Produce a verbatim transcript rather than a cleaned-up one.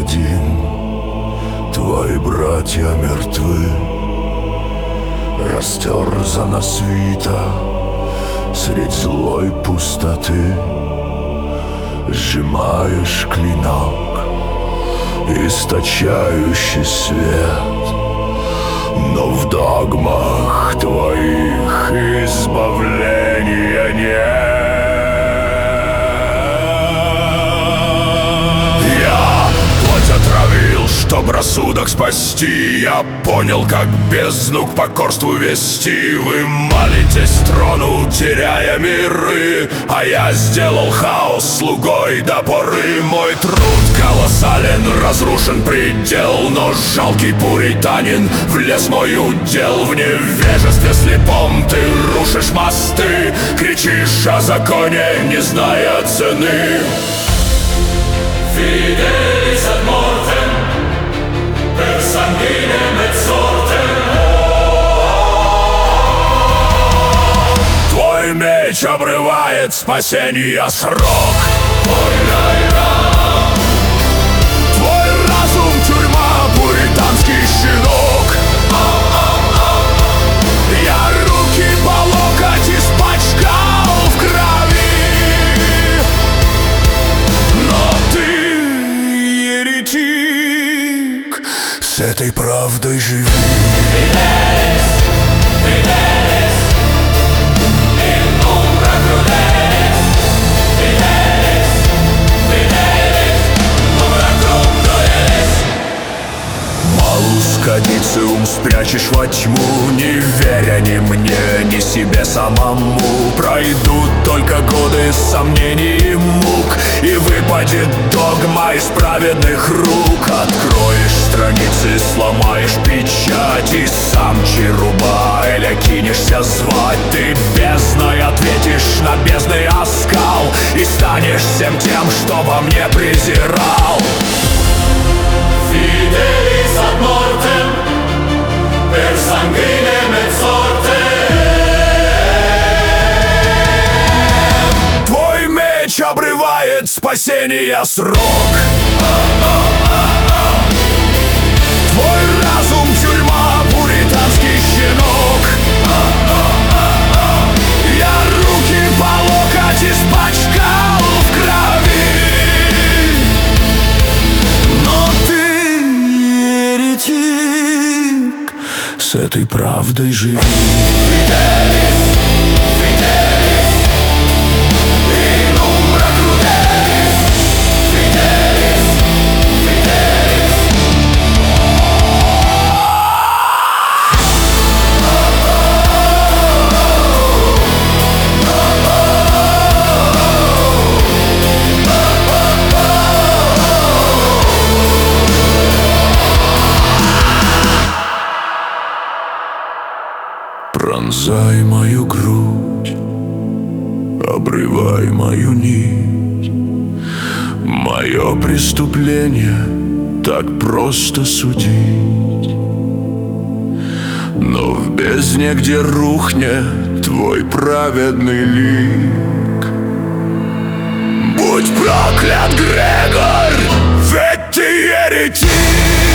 один, твои братья мертвы. Растерзана свита средь злой пустоты. Сжимаешь клинок, источающий свет, но в догмах твоих избавления нет. Я плоть отравил, чтоб рассудок спасти. Я понял, как бездну к покорству вести. Вы молитесь трону, теряя миры, а я сделал хаос слугой до поры. Мой труд колоссален, разрушен предел, но жалкий пуританин влез мой удел. В невежестве слепом ты рушишь мосты, кричишь о законе, не зная цены. Fidelis ad mortem, per sanguinem et sortem. Твой меч обрывает спасения срок. Твой разум тюрьма, пуританский щенок. Я руки по локоть испачкал в крови, но ты, еретик, с этой правдой живи. Fidelis, Fidelis, in umbra crudelis. Fidelis, Fidelis, umbra crudelis. Малус кадициум спрячешь во тьму, не веря ни мне, ни себе самому. Пройдут только годы сомнений и мук, и выпадет догма из праведных рук. Откроешь страницы, сломаешь печать, и сам Черубаэля кинешься звать. Ты бездной ответишь на бездный оскал, и станешь всем тем, что во мне презирал. Fidelis ad mortem, per sanguinem et sortem. Твой меч обрывает спасения срок. Твой разум тюрьма, пуританский щенок. Я руки по локоть испачкал в крови, но ты, еретик, с этой правдой живи. Fidelis, Fidelis, in umbra crudelis. Fidelis, Fidelis. Пронзай мою грудь, обрывай мою нить. Мое преступление так просто судить, но в бездне, где рухнет твой праведный лик. Будь проклят, Грегор, ведь ты еретик.